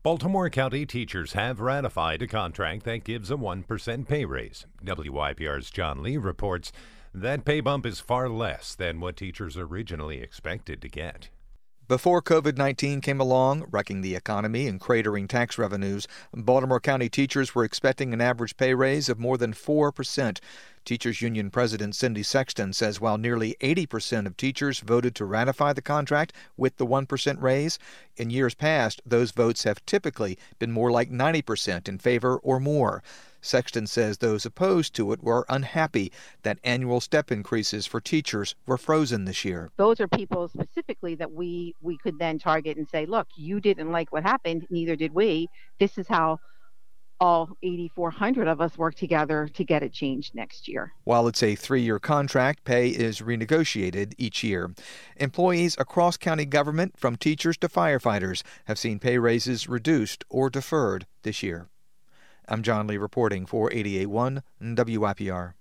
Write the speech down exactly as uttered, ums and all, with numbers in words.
Baltimore County teachers have ratified a contract that gives a one percent pay raise. W I P R's John Lee reports that pay bump is far less than what teachers originally expected to get. Before COVID nineteen came along, wrecking the economy and cratering tax revenues, Baltimore County teachers were expecting an average pay raise of more than four percent. Teachers Union President Cindy Sexton says while nearly eighty percent of teachers voted to ratify the contract with the one percent raise, in years past, those votes have typically been more like ninety percent in favor or more. Sexton says those opposed to it were unhappy that annual step increases for teachers were frozen this year. Those are people specifically that we, we could then target and say, look, you didn't like what happened, neither did we. This is how all eighty-four hundred of us work together to get it changed next year. While it's a three-year contract, pay is renegotiated each year. Employees across county government, from teachers to firefighters, have seen pay raises reduced or deferred this year. I'm John Lee reporting for eighty-eight point one W I P R.